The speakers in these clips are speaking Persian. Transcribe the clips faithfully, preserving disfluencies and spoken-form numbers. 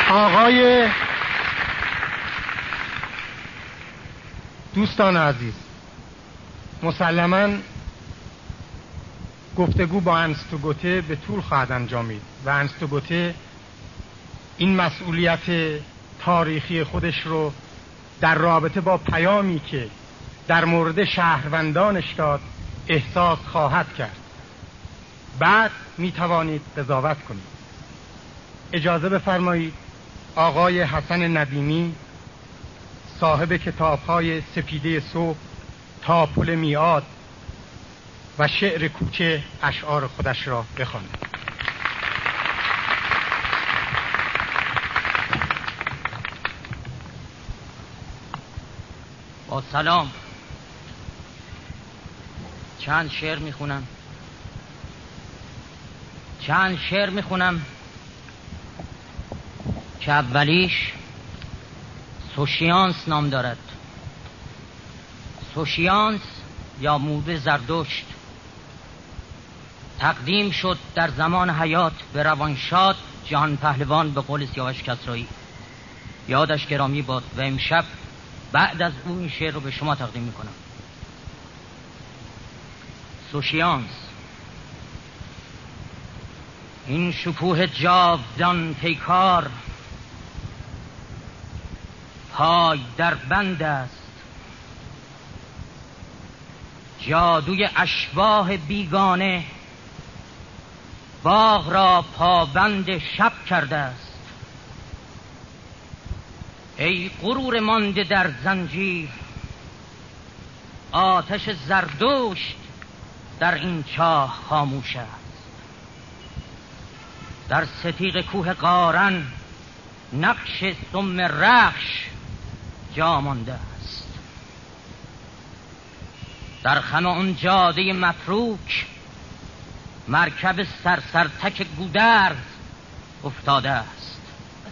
آقای دوستان عزیز، مسلماً گفتگو با ارنست گوته به طول خواهد انجامید و ارنست گوته این مسئولیت تاریخی خودش رو در رابطه با پیامی که در مورد شهروندانش داد احساس خواهد کرد. بعد می توانید قضاوت کنید. اجازه بفرمایید آقای حسن ندیمی صاحب کتاب‌های سپیده صبح تا پل میعاد و شعر کوچه اشعار خودش را بخواند. با سلام. چند شعر میخونم چند شعر میخونم که اولیش سوشیانس نام دارد. سوشیانس یا مور زردشت تقدیم شد در زمان حیات به روانشاد جهان پهلوان به قول سیاوش کسرایی، یادش گرامی باد، و امشب بعد از اون این شعر رو به شما تقدیم میکنم. سوشیانس: این شکوه جاودان پیکار پای در بند است، جادوی اشباح بیگانه باغ را پابند شب کرده است. ای غرور مانده در زنجیر، آتش زردشت در این چاه خاموش است. در ستیغ کوه قارن نقش سم رخش جا مانده است. در خم اون جاده متروک مرکب سرسرتک گودرز افتاده است.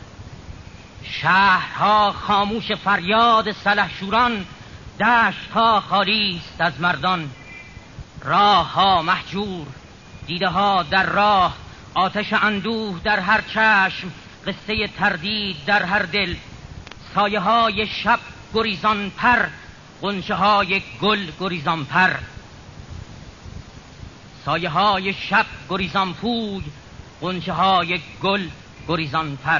شهرها خاموش فریاد سلحشوران، دشتها خالی است از مردان. راه ها محجور، دیده ها در راه، آتش اندوه در هر چشم، قصه تردید در هر دل. سایه های شب گریزان پر، غنچه های گل گریزان پر. سایه های شب گریزان پوی، غنچه های گل گریزان پر.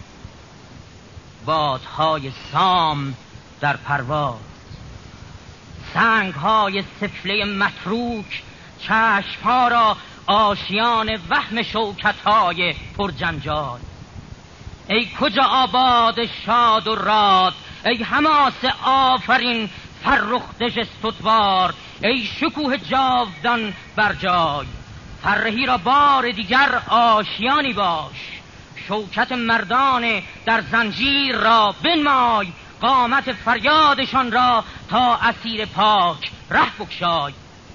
بادهای سام در پرواز، سنگ های سفله متروک چشم ها را آشیان وهم شوکت های پر جنجال. ای کجا آباد شاد و راد، ای حماس آفرین فرخ جستوار، ای شکوه جاودان بر جای. فرهی را بار دیگر آشیانی باش، شوکت مردان در زنجیر را بنمای. قامت فریادشان را تا اسیر پاک ره بگشای.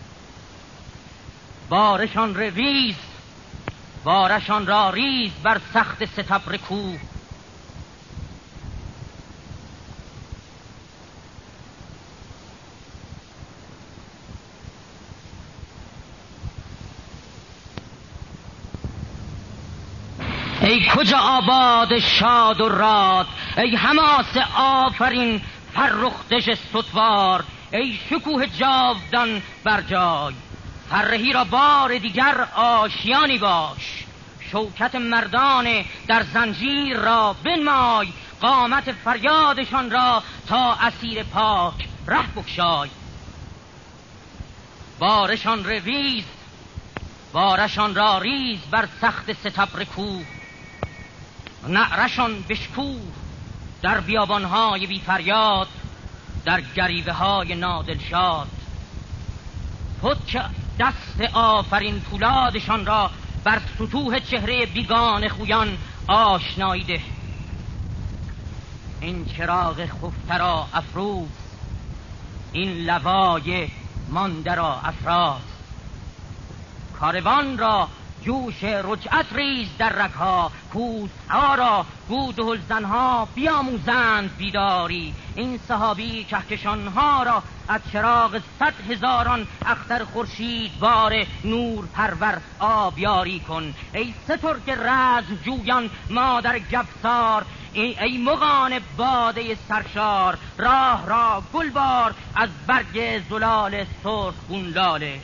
بارشان را ریز، بارشان را ریز بر سخت ستبر کوه. ای کجا آباد شاد و راد، ای حماس آفرین فرخ جستوار، ای شکوه جاودان بر جای. فرهی را بار دیگر آشیانی باش، شوکت مردان در زنجیر را بنمای. قامت فریادشان را تا اسیر پاک ره بگشای. بارشان را ریز، بارشان را ریز بر سخت ستبر کوه. نعرشان بشکوه در بیابانهای بی فریاد، در گریوه های نادلشاد. پتک دست آفرین پولادشان را بر سطوح چهره بیگان خویان آشنایی ده. این چراغ خفته را افروز، این لوای مانده را افراز. کاروان را جوش رجعت ریز در رگها، کوسها را گودهل زنها بیاموزند بیداری. این صحابی کهکشانها را از چراغ صد هزاران اختر خورشید بار نور پرور آبیاری کن. ای سترگ رزم جویان مادر گفسار، ای, ای مغان باده سرشار، راه را گلبار از برگ زلال سرخ گون لاله.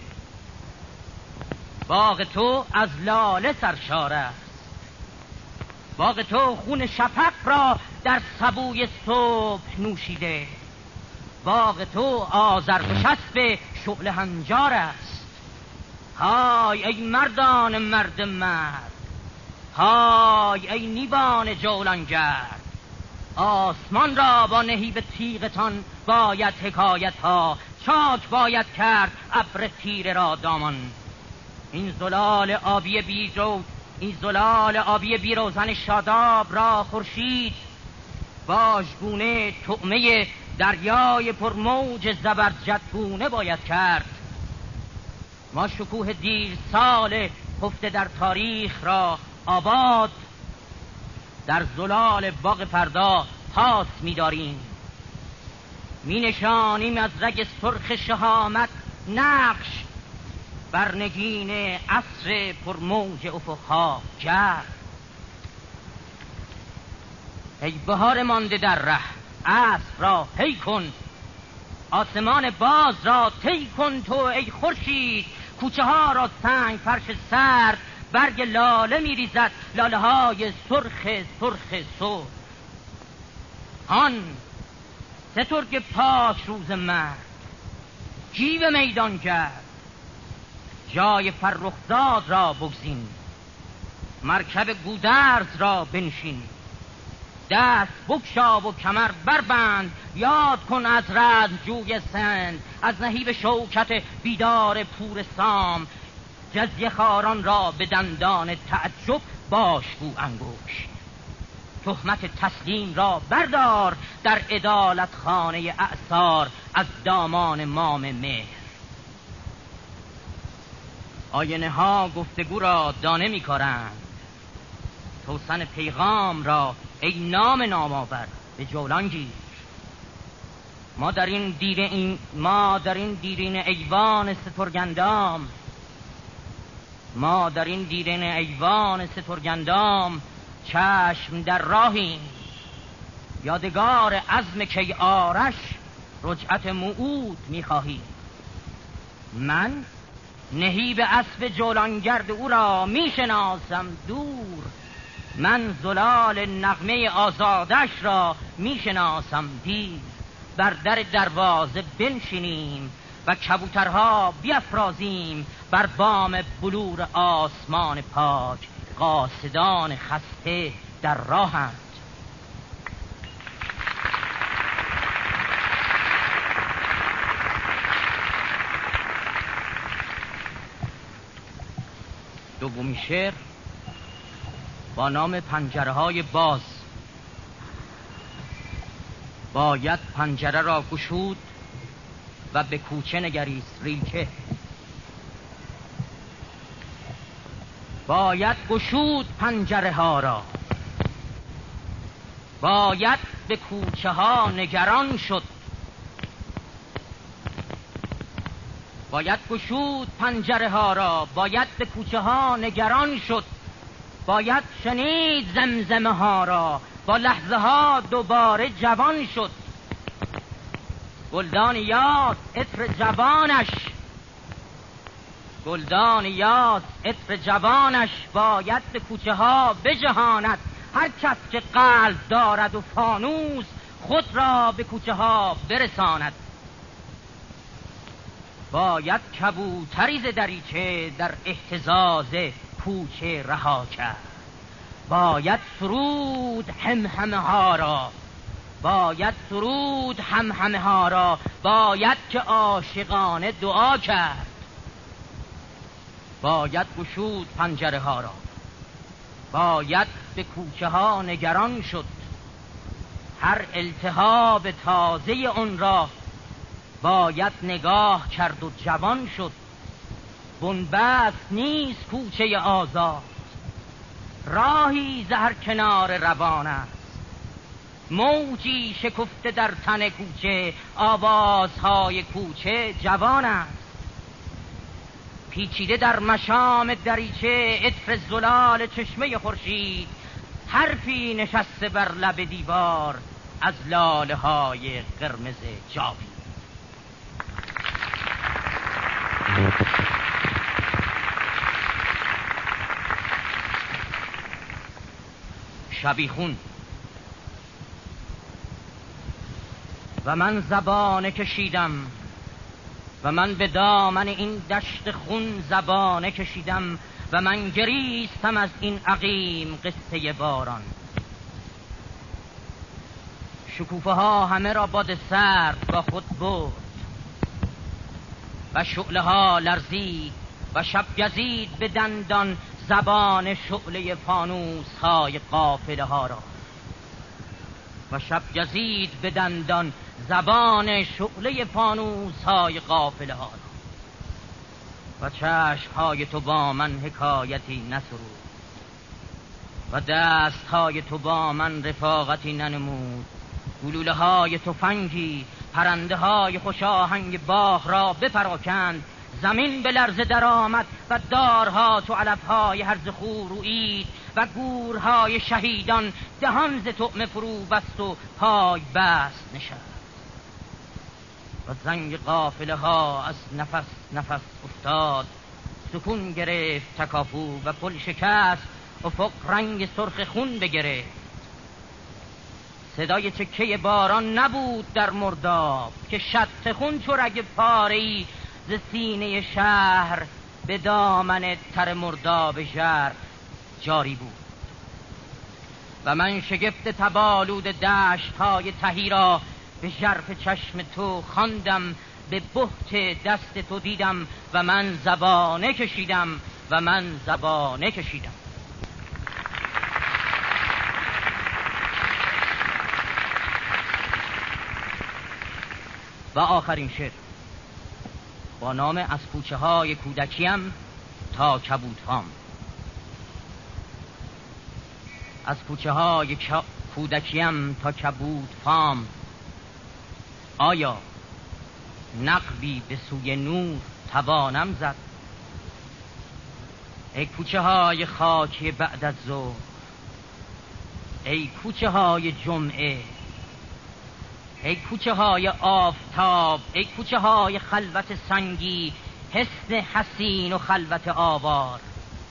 باغ تو از لاله سرشار است، باغ تو خون شفق را در سبوی صبح نوشیده. باغ تو آذرگشسب شعل هنجار است. های ای مردان مرد مرد، های ای نیبان جولانگرد. آسمان را با نهیب تیغتان باید حکایت ها، چاک باید کرد ابر تیره را دامان. این زلال آبی بیرو این زلال آبی بیروزن شاداب را خورشید واژگونه طعمه دریای پرموج زبرجدگونه باید کرد. ما شکوه دیر سال خفته در تاریخ را آباد در زلال باغ فردا پاس می‌داریم. می نشانیم از رگ سرخ شهامت نقش بر نگین عصر پرموج افقها جر. ای بهار مانده در ره، اسب را پی کن، آسمان باز را طی کن. تو ای خورشید کوچه ها را سنگ فرش سرد، برگ لاله می ریزد، لاله های سرخ سرخ سرخ. آن سترگ پاک روز مرد جیو میدان کرد، جای فرخزاد را بگزین، مرکب گودرز را بنشین. دست بکشا و کمر بربند، یاد کن از رزم جوی سند، از نهیب شوکت بیدار پور سام. جزیه خاران را به دندان تعجب باشگو انگشت. تهمت تسلیم را بردار در عدالت خانه اعصار از دامان مام مهر. آینه ها گفتگو را دانه می کارند، توسن پیغام را ای نام نامآور به جولان گیر. ما در این دیره این ما در این دیرین ایوان سترگندام ما در این دیرین ایوان سترگندام چشم در راهیم. یادگار عزم کی آرش رجعت موعود می خواهیم. من نهیب اسب جولانگرد او را می شناسم دور، من زلال نغمه آزادش را می شناسم دیر. بر در دروازه بنشینیم و کبوترها بیفرازیم، بر بام بلور آسمان پاک قاصدان خسته در راهند. دومین شعر با نام پنجره های باز. باید پنجره را گشود و به کوچه نگریست ریچه. باید گشود پنجره ها را، باید به کوچه ها نگران شد. باید گشود پنجره ها را، باید به کوچه ها نگران شد. باید شنید زمزمه ها را، با لحظه ها دوباره جوان شد. گلدان یاد عطر جوانش گلدان یاد عطر جوانش باید به کوچه ها بجهاند. هر کس که قلب دارد و فانوس خود را به کوچه ها برساند. باید کبوتری ز دریچه در اهتزاز کوچه رها کرد. باید سرود همهمه ها را باید سرود همهمه ها را باید که عاشقانه دعا کرد. باید گشود پنجره ها را، باید به کوچه ها نگران شد. هر التهاب تازه اون را باید نگاه کرد و جوان شد. بنبست نیست کوچه آزاد، راهی زهر کنار روان است. موجی شکفته در تن کوچه، آوازهای کوچه جوان است. پیچیده در مشام دریچه، عطر زلال چشمه خورشید، حرفی نشسته بر لب دیوار از لاله های قرمز جاوید. شبیخون و من زبانه کشیدم و من به دامن این دشت خون زبانه کشیدم و من گریستم از این عقیم قصه باران. شکوفه ها همه را باد سرد با خود برد و شعله ها لرزید و شب گزید به دندان زبان شعله فانوس های قافله ها را و شب گزید به دندان زبان شعله فانوس های قافله ها را و چشم های تو با من حکایتی نسرود و دست های تو با من رفاقتی ننمود. گلوله های تفنگی پرنده های خوش آهنگ باغ را بپراکند. زمین به لرزه در آمد و دارها تو علفهای هرز خور رویید و گورهای شهیدان دهان ز طعمه فرو بست و پای بست نشست و زنگ قافله ها از نفس نفس افتاد. سکون گرفت تکاپو و پل شکست، افق رنگ سرخ خون بگرفت. صدای چکه باران نبود در مرداب که شط خون چو رگ پاره‌ای ز سینه شهر به دامن تر مرداب ژرف جاری بود. و من شگفت تبالود دشت های تهی را به ژرف چشم تو خواندم، به بهت دست تو دیدم و من زبانه کشیدم و من زبانه کشیدم. و آخرین شعر با نام از کوچه های کودکیم تا کبودفام. از کوچه های کودکیم تا کبودفام، آیا نقبی به سوی نور توانم زد؟ ای کوچه های خاکی بعد از ظهر، ای کوچه های جمعه، ای کوچه های آفتاب، ای کوچه های خلوت سنگی، حسن حسین و خلوت آوار.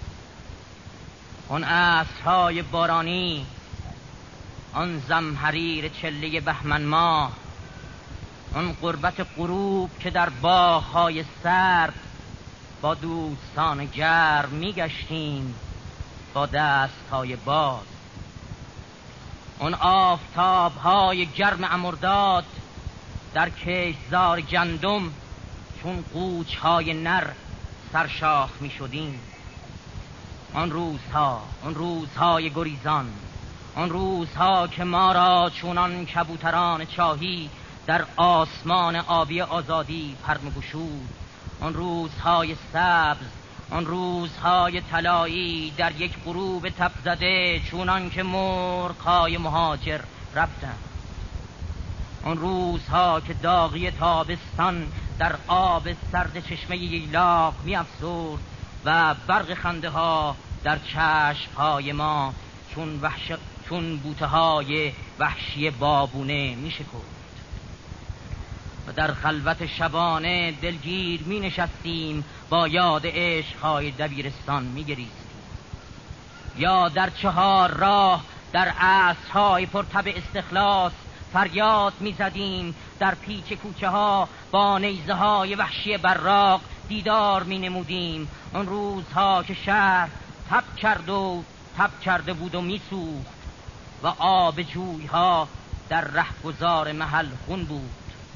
آن عصرهای بارانی، آن زمحریر چله بهمن ماه، آن قربت غروب که در باغ‌های سرد با دوستان گرم می‌گشتیم با دست‌های باز. آن آفتاب‌های گرم امرداد در کشتزار گندم چون قوچ‌های نر سرشاخ می‌شدیم. آن روزها، آن روزهای گریزان، آن روزها که ما را چونان کبوتران چاهی در آسمان آبی آزادی پرم گشود. آن روزهای سبز، آن روزهای طلایی در یک غروب تب زده چونان که مرغ‌های مهاجر رفتند. آن روزها که داغی تابستان در آب سرد چشمه ییلاق می افسرد و برق خنده ها در چشم های ما چون وحش... چون بوته های وحشی بابونه می شکفت. و در خلوت شبانه دلگیر می نشستیم با یاد عشقهای دبیرستان می گریستیم. یا در چهار راه در عصرهای پرتب استخلاص فریاد می زدیم. در پیچ کوچه ها با نیزه های وحشی براق دیدار می نمودیم. آن روزها که شهر تب کرد و تب کرده بود و می سوخت و آب جوی ها در رهگذار محل خون بود.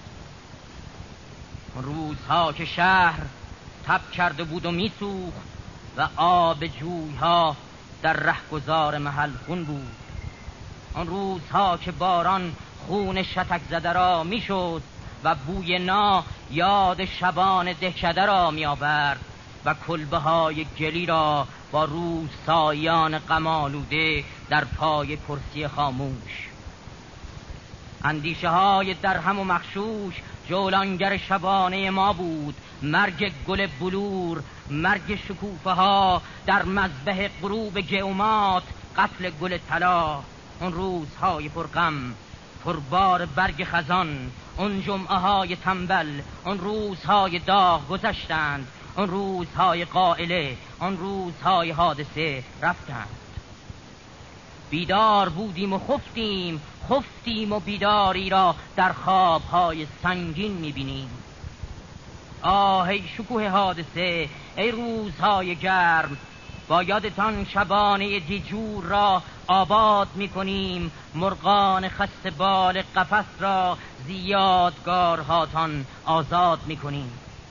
آن روزها که شهر تب کرده بود و می سوخت و آب جوی ها در رهگذار محل خون بود. آن روزها که باران خون شتک زده را می شد و بوی نا یاد شبان دهکده را می آورد. و کلبه های گلی را با روساییان غم آلوده در پای کرسی خاموش. اندیشه های درهم و مخشوش جولانگر شبانه ما بود. مرگ گل بلور، مرگ شکوفه ها در مذبح غروب گئومات، قتل گل طلا. اون روزهای پرغم، پربار برگ خزان، اون جمعه های تنبل، اون روزهای داغ گذشتند. اون روزهای قائله، اون روزهای حادثه رفتند. بیدار بودیم و خفتیم، خفتیم و بیداری را در خوابهای سنگین میبینیم. آه ای شکوه حادثه، ای روزهای گرم، با یادتان شبانه دیجور را آباد میکنیم، مرغان خسته بال قفس را زیادگارهاتان آزاد میکنیم.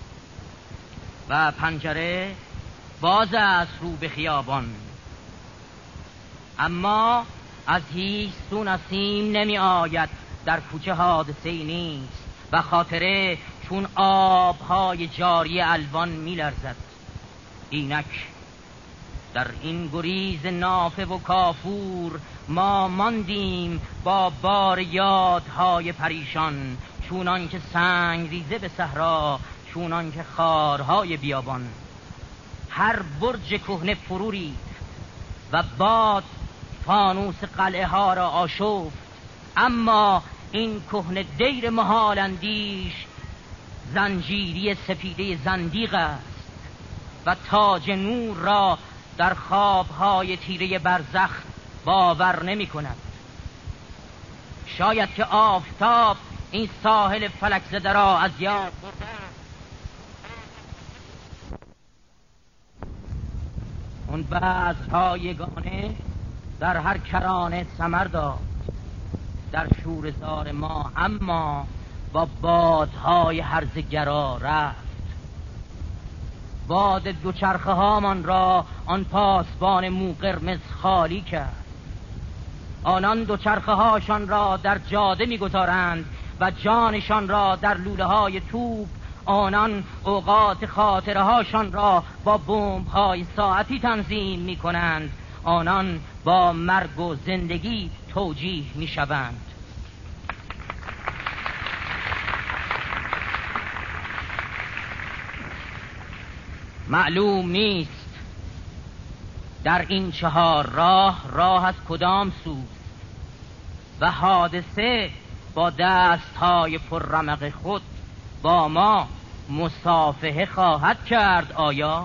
و پنجره باز است رو به خیابان، اما از هیچ سو نسیم نمی آید. در کوچه حادثه‌ای نیست و خاطره چون آبهای جاری الوان می لرزد. اینک در این گریز نافه و کافور ما ماندیم با بار یادهای پریشان، چونان که سنگ ریزه به صحرا، چونان که خارهای بیابان. هر برج کهنه فرو ریخت و باد فانوس قلعه ها را آشفت، اما این کهنه دیر محال اندیش زنجیری سپیده زندیق است و تاج نور را در خوابهای تیره برزخ باور نمی کند. شاید که آفتاب این ساحل فلک زده را از یاد برده. اون بذرهای یگانه در هر کرانه ثمر داد در شوره‌زار ما، اما با بادهای هرزگرا رفت. باد دوچرخه هامان را آن پاسبان مو قرمز خالی کرد. آنان دوچرخه هاشان را در جاده می‌گذارند و جانشان را در لوله های توپ. آنان اوقات خاطره هاشان را با بمب های ساعتی تنظیم می کنند. آنان با مرگ و زندگی توجیه می شوند. معلوم نیست در این چهار راه راه از کدام سوست و حادثه با دستهای پررمق خود با مصافحه خواهد کرد. آیا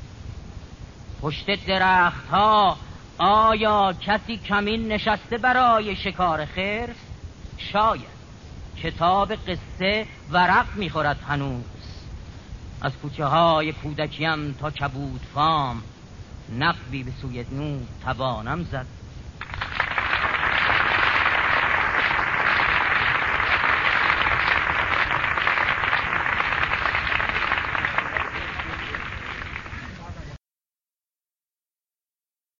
پشت درخت ها آیا کسی کمین نشسته برای شکار خرس؟ شاید. کتاب قصه ورق میخورد هنوز. از کوچه های کودکیم تا کبود فام، نقبی به سوی نور توانم زد.